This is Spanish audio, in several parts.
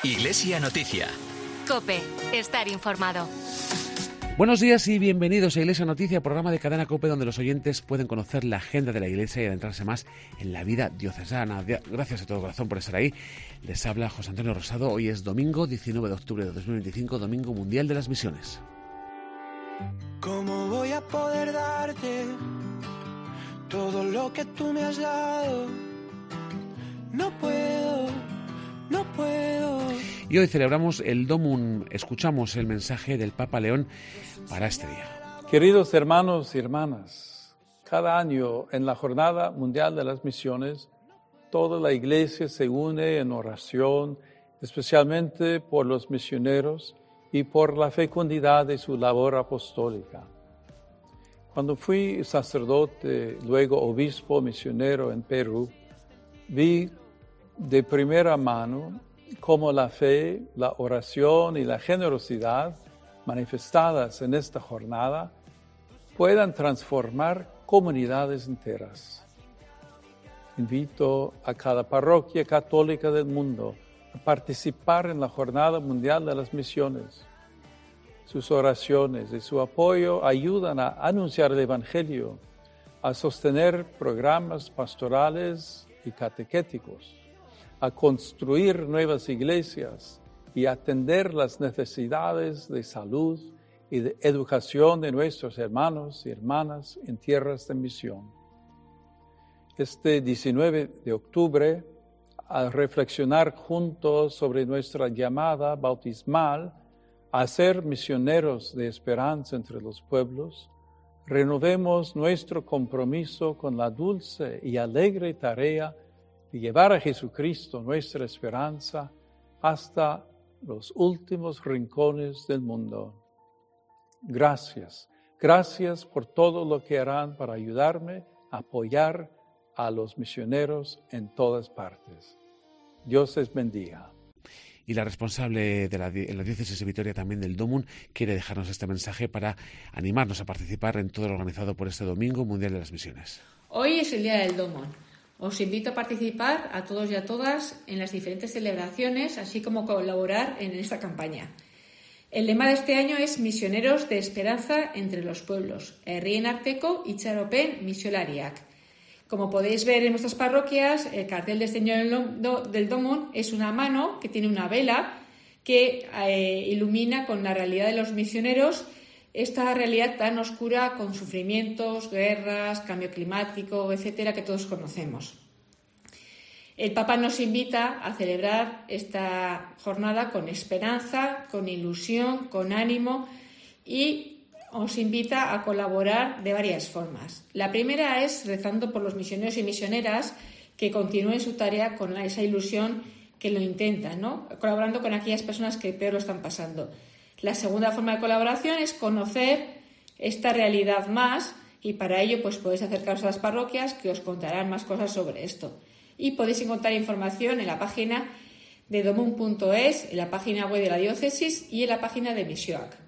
Iglesia Noticia. COPE. Estar informado. Buenos días y bienvenidos a Iglesia Noticia, programa de Cadena COPE donde los oyentes pueden conocer la agenda de la Iglesia y adentrarse más en la vida diocesana. Gracias a todo corazón por estar ahí. Les habla José Antonio Rosado. Hoy es domingo 19 de octubre de 2025, Domingo Mundial de las Misiones. ¿Cómo voy a poder darte todo lo que tú me has dado? No puedo. Y hoy celebramos el Domum, escuchamos el mensaje del Papa León para este día. Queridos hermanos y hermanas, cada año en la Jornada Mundial de las Misiones, toda la Iglesia se une en oración, especialmente por los misioneros y por la fecundidad de su labor apostólica. Cuando fui sacerdote, luego obispo misionero en Perú, vi de primera mano cómo la fe, la oración y la generosidad manifestadas en esta jornada puedan transformar comunidades enteras. Invito a cada parroquia católica del mundo a participar en la Jornada Mundial de las Misiones. Sus oraciones y su apoyo ayudan a anunciar el Evangelio, a sostener programas pastorales y catequéticos, a construir nuevas iglesias y atender las necesidades de salud y de educación de nuestros hermanos y hermanas en tierras de misión. Este 19 de octubre, al reflexionar juntos sobre nuestra llamada bautismal a ser misioneros de esperanza entre los pueblos, renovemos nuestro compromiso con la dulce y alegre tarea de llevar a Jesucristo, nuestra esperanza, hasta los últimos rincones del mundo. Gracias por todo lo que harán para ayudarme a apoyar a los misioneros en todas partes. Dios les bendiga. Y la responsable de la diócesis de Vitoria, también del Domum, quiere dejarnos este mensaje para animarnos a participar en todo lo organizado por este Domingo Mundial de las Misiones. Hoy es el Día del Domum. Os invito a participar a todos y a todas en las diferentes celebraciones, así como colaborar en esta campaña. El lema de este año es Misioneros de Esperanza entre los Pueblos, Herrien Arteko y Charopen Misiolariak. Como podéis ver en nuestras parroquias, el cartel de este año del Domum es una mano que tiene una vela que ilumina con la realidad de los misioneros, esta realidad tan oscura con sufrimientos, guerras, cambio climático, etcétera, que todos conocemos. El Papa nos invita a celebrar esta jornada con esperanza, con ilusión, con ánimo y os invita a colaborar de varias formas. La primera es rezando por los misioneros y misioneras que continúen su tarea con esa ilusión que lo intentan, ¿no? Colaborando con aquellas personas que peor lo están pasando. La segunda forma de colaboración es conocer esta realidad más y para ello pues podéis acercaros a las parroquias que os contarán más cosas sobre esto. Y podéis encontrar información en la página de domum.es, en la página web de la diócesis y en la página de Misioac.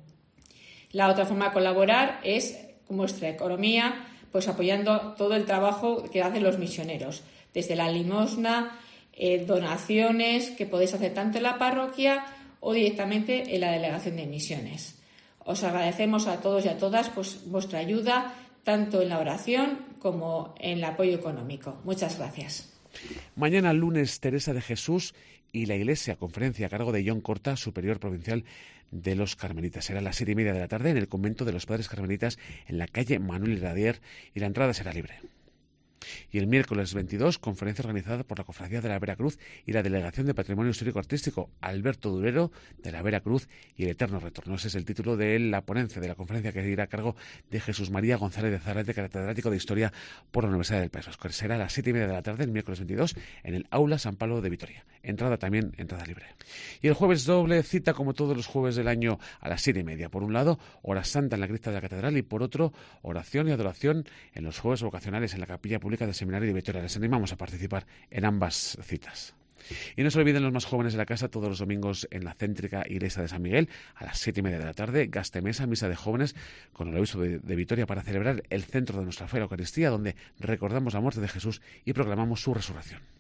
La otra forma de colaborar es con vuestra economía, pues apoyando todo el trabajo que hacen los misioneros, desde la limosna, donaciones que podéis hacer tanto en la parroquia o directamente en la delegación de misiones. Os agradecemos a todos y a todas pues vuestra ayuda, tanto en la oración como en el apoyo económico. Muchas gracias. Mañana lunes, Teresa de Jesús y la Iglesia, conferencia a cargo de John Corta, superior provincial de los Carmelitas. Será a las 7:30 de la tarde en el convento de los Padres Carmelitas en la calle Manuel Iradier y la entrada será libre. Y el miércoles 22, conferencia organizada por la Cofradía de la Veracruz y la Delegación de Patrimonio Histórico Artístico, Alberto Durero de la Veracruz y el Eterno Retorno. Ese es el título de la ponencia de la conferencia que irá a cargo de Jesús María González de Zarate, catedrático de Historia por la Universidad del País Vasco. Será a las 7:30 de la tarde, el miércoles 22, en el Aula San Pablo de Vitoria. Entrada libre. Y el jueves doble cita, como todos los jueves del año, a las 7:30. Por un lado, hora santa en la cripta de la catedral y por otro, oración y adoración en los jueves vocacionales en la capilla pública del Seminario de Vitoria. Les animamos a participar en ambas citas. Y no se olviden los más jóvenes de la casa, todos los domingos en la céntrica iglesia de San Miguel, a las 7:30 de la tarde, gastemesa, misa de jóvenes con el obispo de Vitoria para celebrar el centro de nuestra fe, la Eucaristía, donde recordamos la muerte de Jesús y proclamamos su resurrección.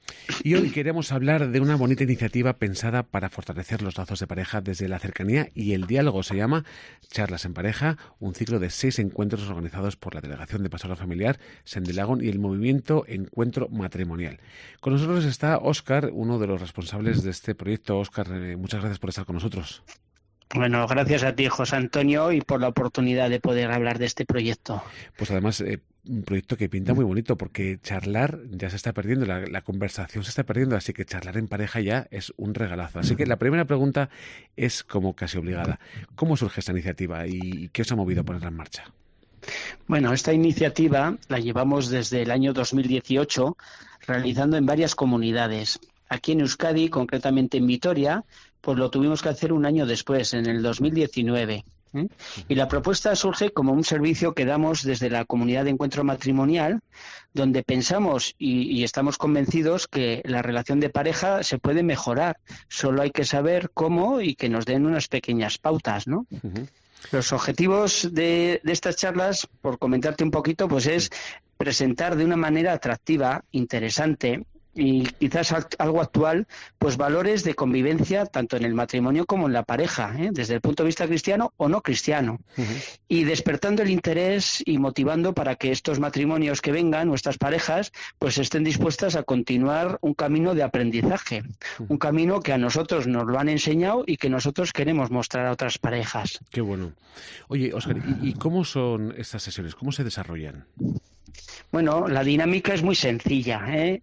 Y hoy queremos hablar de una bonita iniciativa pensada para fortalecer los lazos de pareja desde la cercanía y el diálogo. Se llama Charlas en Pareja, un ciclo de 6 encuentros organizados por la Delegación de Pastoral Familiar, Sendelagón y el movimiento Encuentro Matrimonial. Con nosotros está Óscar, uno de los responsables de este proyecto. Óscar, muchas gracias por estar con nosotros. Bueno, gracias a ti, José Antonio, y por la oportunidad de poder hablar de este proyecto. Pues además, un proyecto que pinta muy bonito, porque charlar ya se está perdiendo, la conversación se está perdiendo, así que charlar en pareja ya es un regalazo. Así que la primera pregunta es como casi obligada. ¿Cómo surge esta iniciativa y qué os ha movido a ponerla en marcha? Bueno, esta iniciativa la llevamos desde el año 2018 realizando en varias comunidades. Aquí en Euskadi, concretamente en Vitoria, pues lo tuvimos que hacer un año después, en el 2019. Y la propuesta surge como un servicio que damos desde la comunidad de encuentro matrimonial, donde pensamos y estamos convencidos que la relación de pareja se puede mejorar. Solo hay que saber cómo y que nos den unas pequeñas pautas, ¿no? Uh-huh. Los objetivos de estas charlas, por comentarte un poquito, pues es presentar de una manera atractiva, interesante y quizás algo actual, pues valores de convivencia tanto en el matrimonio como en la pareja, desde el punto de vista cristiano o no cristiano, y despertando el interés y motivando para que estos matrimonios que vengan, nuestras parejas, pues estén dispuestas a continuar un camino de aprendizaje, un camino que a nosotros nos lo han enseñado y que nosotros queremos mostrar a otras parejas. Qué bueno. Oye, Óscar, ¿y cómo son estas sesiones? ¿Cómo se desarrollan? Bueno, la dinámica es muy sencilla,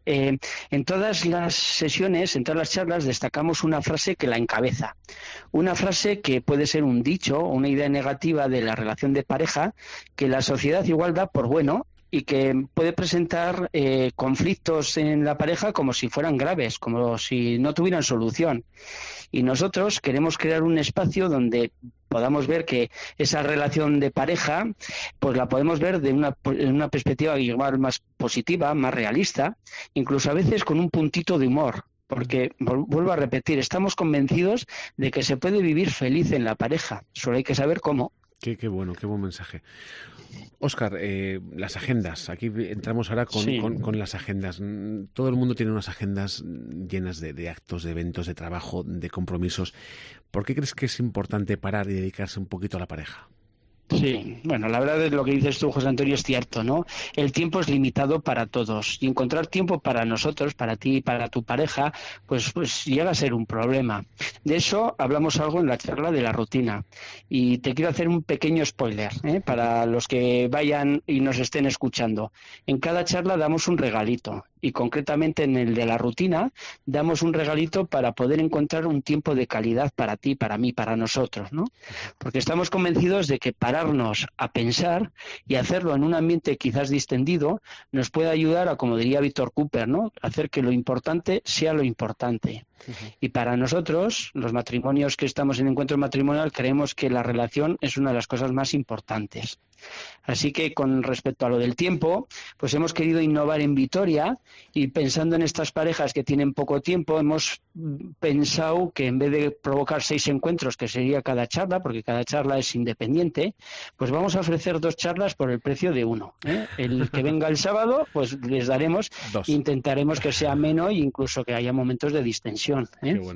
En todas las sesiones, en todas las charlas, destacamos una frase que la encabeza. Una frase que puede ser un dicho o una idea negativa de la relación de pareja que la sociedad igual da por bueno y que puede presentar conflictos en la pareja como si fueran graves, como si no tuvieran solución. Y nosotros queremos crear un espacio donde podamos ver que esa relación de pareja, pues la podemos ver de una perspectiva igual más positiva, más realista, incluso a veces con un puntito de humor. Porque, vuelvo a repetir, estamos convencidos de que se puede vivir feliz en la pareja, solo hay que saber cómo. Qué bueno, qué buen mensaje. Óscar, las agendas. Aquí entramos ahora con las agendas. Todo el mundo tiene unas agendas llenas de actos, de eventos, de trabajo, de compromisos. ¿Por qué crees que es importante parar y dedicarse un poquito a la pareja? Sí, bueno, la verdad es lo que dices tú, José Antonio, es cierto, ¿no? El tiempo es limitado para todos y encontrar tiempo para nosotros, para ti y para tu pareja, pues llega a ser un problema. De eso hablamos algo en la charla de la rutina y te quiero hacer un pequeño spoiler, para los que vayan y nos estén escuchando. En cada charla damos un regalito y concretamente en el de la rutina damos un regalito para poder encontrar un tiempo de calidad para ti, para mí, para nosotros, ¿no? Porque estamos convencidos de que pararnos a pensar y hacerlo en un ambiente quizás distendido nos puede ayudar a, como diría Víctor Cooper, ¿no? Hacer que lo importante sea lo importante. Y para nosotros, los matrimonios que estamos en encuentro matrimonial, creemos que la relación es una de las cosas más importantes. Así que con respecto a lo del tiempo, pues hemos querido innovar en Vitoria y pensando en estas parejas que tienen poco tiempo, hemos pensado que en vez de provocar 6 encuentros, que sería cada charla, porque cada charla es independiente, pues vamos a ofrecer 2 charlas por el precio de 1. El que venga el sábado, pues les daremos, 2. Intentaremos que sea menos e incluso que haya momentos de distensión.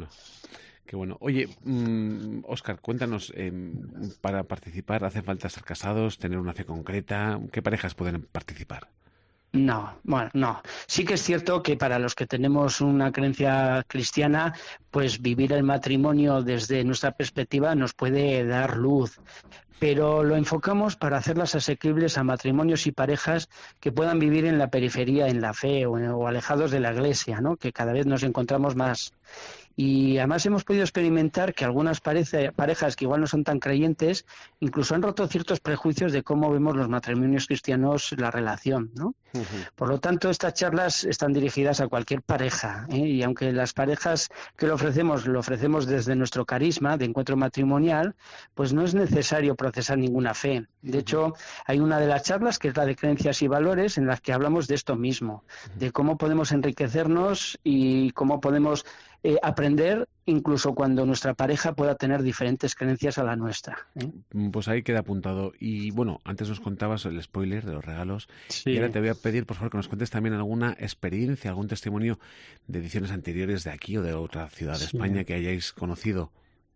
Qué bueno. Oye, Óscar, cuéntanos, para participar, ¿hace falta estar casados, tener una fe concreta? ¿Qué parejas pueden participar? No. Sí que es cierto que para los que tenemos una creencia cristiana, pues vivir el matrimonio desde nuestra perspectiva nos puede dar luz. Pero lo enfocamos para hacerlas asequibles a matrimonios y parejas que puedan vivir en la periferia en la fe o alejados de la iglesia, ¿no? Que cada vez nos encontramos más. Y además hemos podido experimentar que algunas parejas que igual no son tan creyentes incluso han roto ciertos prejuicios de cómo vemos los matrimonios cristianos la relación, ¿no? Uh-huh. Por lo tanto, estas charlas están dirigidas a cualquier pareja, y aunque las parejas que lo ofrecemos desde nuestro carisma de encuentro matrimonial, pues no es necesario procesar ninguna fe. De hecho, hay una de las charlas que es la de creencias y valores en las que hablamos de esto mismo, de cómo podemos enriquecernos y cómo podemos aprender aprender incluso cuando nuestra pareja pueda tener diferentes creencias a la nuestra. Pues ahí queda apuntado. Y bueno, antes nos contabas el spoiler de los regalos. Sí. Y ahora te voy a pedir, por favor, que nos cuentes también alguna experiencia, algún testimonio de ediciones anteriores de aquí o de otra ciudad de España que hayáis conocido.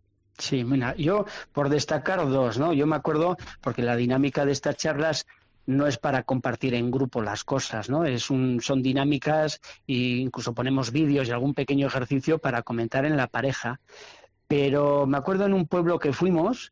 Sí, mira, yo por destacar dos, ¿no? Yo me acuerdo, porque la dinámica de estas charlas no es para compartir en grupo las cosas, ¿no? Son dinámicas e incluso ponemos vídeos y algún pequeño ejercicio para comentar en la pareja. Pero me acuerdo en un pueblo que fuimos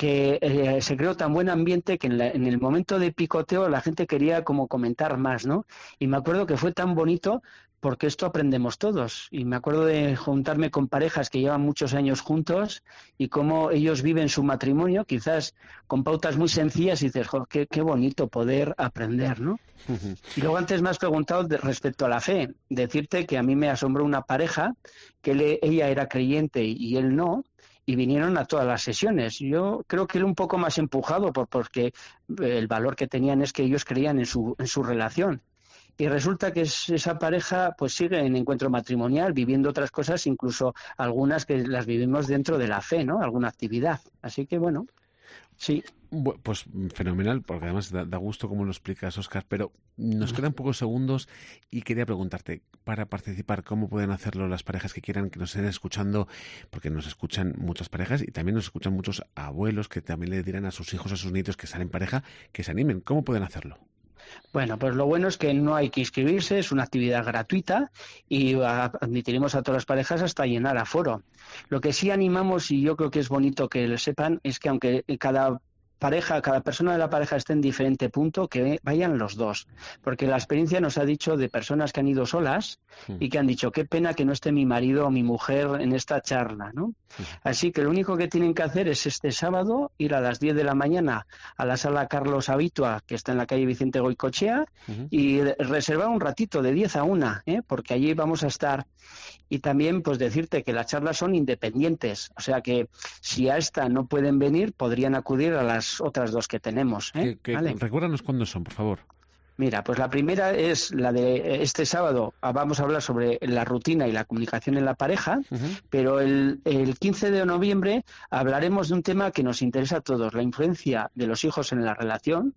que se creó tan buen ambiente que en el momento de picoteo la gente quería como comentar más, ¿no? Y me acuerdo que fue tan bonito porque esto aprendemos todos. Y me acuerdo de juntarme con parejas que llevan muchos años juntos y cómo ellos viven su matrimonio, quizás con pautas muy sencillas, y dices, jo, qué bonito poder aprender, ¿no? Y luego antes me has preguntado respecto a la fe. Decirte que a mí me asombró una pareja que ella era creyente y él no, y vinieron a todas las sesiones. Yo creo que él un poco más empujado porque el valor que tenían es que ellos creían en su relación. Y resulta que esa pareja pues sigue en encuentro matrimonial, viviendo otras cosas, incluso algunas que las vivimos dentro de la fe, ¿no? Alguna actividad. Así que bueno, sí. Pues fenomenal, porque además da gusto cómo lo explicas, Óscar, pero nos quedan pocos segundos y quería preguntarte, para participar, ¿cómo pueden hacerlo las parejas que quieran, que nos estén escuchando? Porque nos escuchan muchas parejas y también nos escuchan muchos abuelos que también le dirán a sus hijos, a sus nietos que están en pareja, que se animen. ¿Cómo pueden hacerlo? Bueno, pues lo bueno es que no hay que inscribirse, es una actividad gratuita y admitiremos a todas las parejas hasta llenar aforo. Lo que sí animamos, y yo creo que es bonito que lo sepan, es que aunque cada persona de la pareja esté en diferente punto, que vayan los dos. Porque la experiencia nos ha dicho de personas que han ido solas y que han dicho, qué pena que no esté mi marido o mi mujer en esta charla, ¿no? Así que lo único que tienen que hacer es este sábado ir a las 10 de la mañana a la sala Carlos Habitua, que está en la calle Vicente Goicoechea, y reservar un ratito de 10 a 1, porque allí vamos a estar. Y también pues decirte que las charlas son independientes, o sea que si a esta no pueden venir, podrían acudir a las otras dos que tenemos. ¿Vale? Recuérdanos cuándo son, por favor. Mira, pues la primera es la de este sábado. Vamos a hablar sobre la rutina y la comunicación en la pareja, pero el 15 de noviembre hablaremos de un tema que nos interesa a todos, la influencia de los hijos en la relación.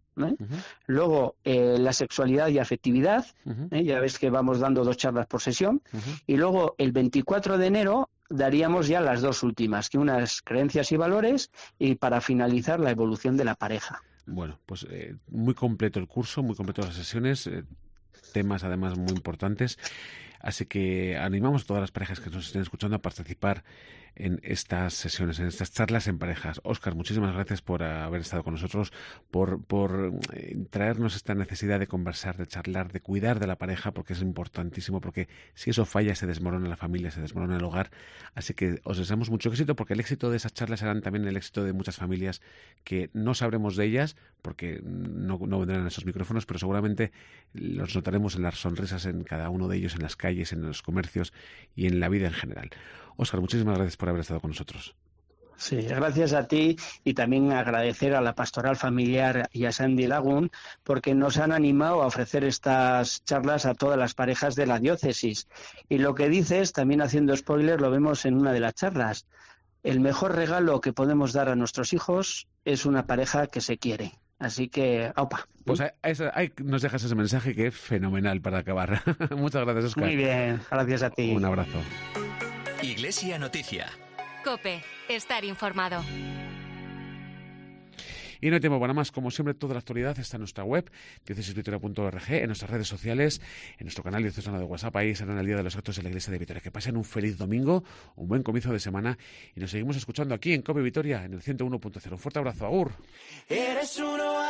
Luego la sexualidad y afectividad, ya ves que vamos dando 2 charlas por sesión, y luego el 24 de enero daríamos ya las 2 últimas, que unas creencias y valores, y para finalizar la evolución de la pareja. Bueno, pues muy completo el curso, muy completo las sesiones, temas además muy importantes, así que animamos a todas las parejas que nos estén escuchando a participar en estas sesiones, en estas charlas en parejas. Óscar, muchísimas gracias por haber estado con nosotros, por traernos esta necesidad de conversar, de charlar, de cuidar de la pareja, porque es importantísimo, porque si eso falla se desmorona la familia, se desmorona el hogar. Así que os deseamos mucho éxito, porque el éxito de esas charlas será también el éxito de muchas familias que no sabremos de ellas, porque no vendrán a esos micrófonos, pero seguramente los notaremos en las sonrisas en cada uno de ellos, en las calles, en los comercios y en la vida en general. Óscar, muchísimas gracias por haber estado con nosotros. Sí, gracias a ti, y también agradecer a la Pastoral Familiar y a Sandy Lagún porque nos han animado a ofrecer estas charlas a todas las parejas de la diócesis. Y lo que dices, también haciendo spoiler, lo vemos en una de las charlas. El mejor regalo que podemos dar a nuestros hijos es una pareja que se quiere. Así que, ¡aupa! Pues ahí nos dejas ese mensaje que es fenomenal para acabar. Muchas gracias, Óscar. Muy bien, gracias a ti. Un abrazo. Iglesia Noticia. COPE. Estar informado. Y no hay tiempo para más. Como siempre, toda la actualidad está en nuestra web, diocesisvitoria.org, en nuestras redes sociales, en nuestro canal diocesano de WhatsApp. Ahí serán el día de los actos de la Iglesia de Vitoria. Que pasen un feliz domingo, un buen comienzo de semana, y nos seguimos escuchando aquí en COPE Vitoria, en el 101.0. Un fuerte abrazo. Agur. Eres uno